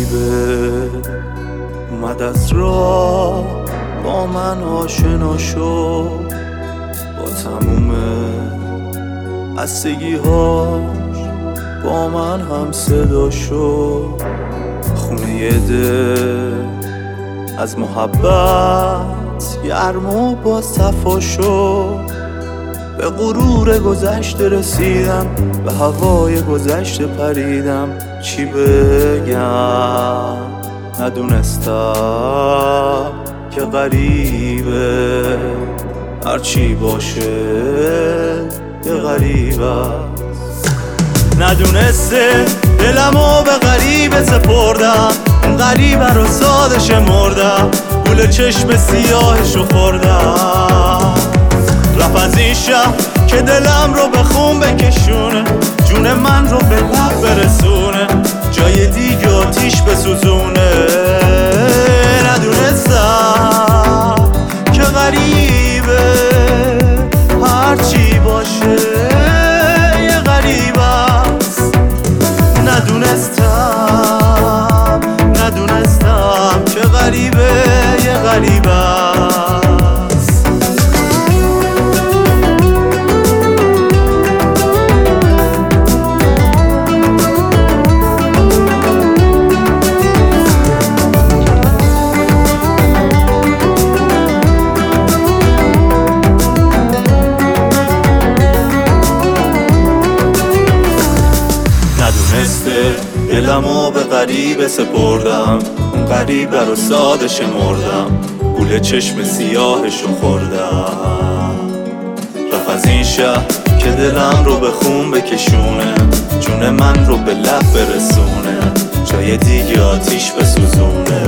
غریبه اومد از راه با من آشنا شد، با تموم خستگی‌هاش با من هم صدا شد. خونه دل از محبت گرم و با صفا شد. به غرور گذشته رسیدم، به هوای گذشته پریدم. چی بگم ندونستم که غریبه هرچی باشه یه غریب است. ندونسته دلمو به غریبه سپردم، اون غریبه رو ساده شمردم، گول چشم سیاهشو خوردم. رفت از این شهر که دلم رو به خون بکشونه، جون من رو به لب برسونه، جای دیگه آتیش بسوزونه. ندونستم که غریبه هرچی باشه یه غریب است. ندونستم که غریبه یه غریب است. دلمو به غریبه سپردم، اون غریبه رو ساده شمردم، گول چشم سیاهشو خوردم. رفت از این شهر که دلم رو به خون بکشونه، جون من رو به لب برسونه، جای دیگه آتیش بسوزونه.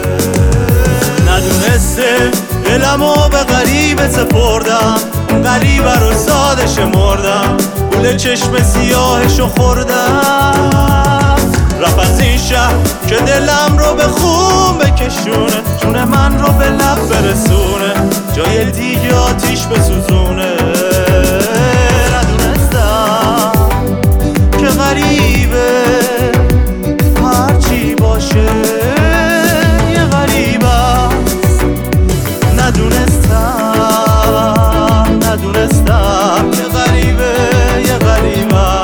ندونسته دلمو به غریبه سپردم، اون غریبه رو ساده شمردم، گول چشم سیاهشو خوردم. رفت از این شهر که دلم رو به خون بکشونه، جون من رو به لب برسونه، جای دیگه آتیش بسوزونه. ندونستم که غریبه هرچی باشه یه غریب است. ندونستم که غریبه یه غریب است.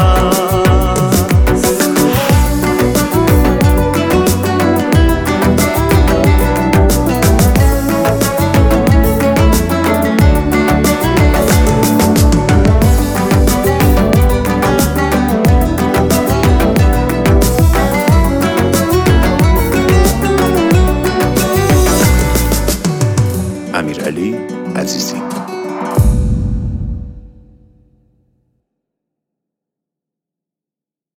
امیرعلی عزیزی.